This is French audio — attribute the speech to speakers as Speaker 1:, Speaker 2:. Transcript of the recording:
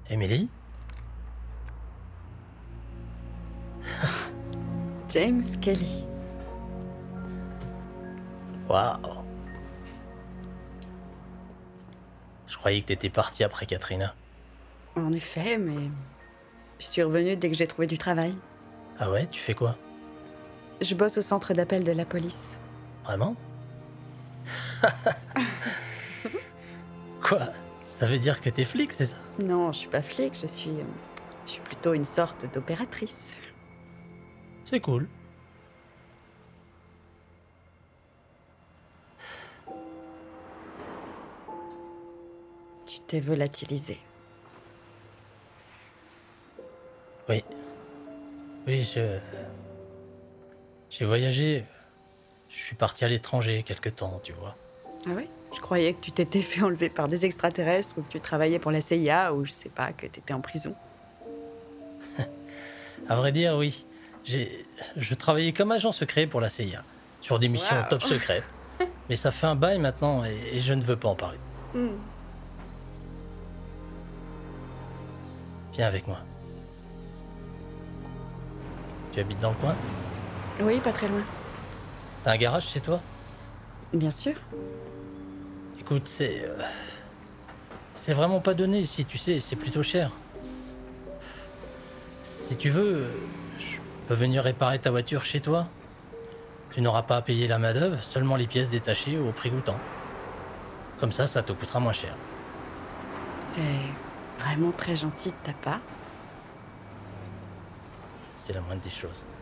Speaker 1: Émilie?
Speaker 2: James Kelly.
Speaker 1: Waouh! Je croyais que t'étais partie après Katrina.
Speaker 2: En effet, mais je suis revenue dès que j'ai trouvé du travail.
Speaker 1: Ah ouais, tu fais quoi?
Speaker 2: Je bosse au centre d'appel de la police.
Speaker 1: Vraiment? Quoi? Ça veut dire que t'es flic, c'est ça?
Speaker 2: Non, je suis pas flic, je suis plutôt une sorte d'opératrice.
Speaker 1: C'est cool.
Speaker 2: Tu t'es volatilisé.
Speaker 1: Oui. Oui, j'ai voyagé. Je suis parti à l'étranger quelque temps, tu vois.
Speaker 2: Ah ouais? Je croyais que tu t'étais fait enlever par des extraterrestres ou que tu travaillais pour la CIA ou je sais pas, que t'étais en prison.
Speaker 1: À vrai dire, oui. Je travaillais comme agent secret pour la CIA, sur des missions top
Speaker 2: Waouh!
Speaker 1: secrètes. Mais ça fait un bail maintenant et je ne veux pas en parler.
Speaker 2: Hmm.
Speaker 1: Viens avec moi. Tu habites dans le coin?
Speaker 2: Oui, pas très loin.
Speaker 1: T'as un garage chez toi?
Speaker 2: Bien sûr.
Speaker 1: Écoute, c'est vraiment pas donné ici, tu sais, c'est plutôt cher. Si tu veux, je peux venir réparer ta voiture chez toi. Tu n'auras pas à payer la main-d'œuvre, seulement les pièces détachées au prix coûtant. Comme ça te coûtera moins cher.
Speaker 2: C'est vraiment très gentil de ta part.
Speaker 1: C'est la moindre des choses.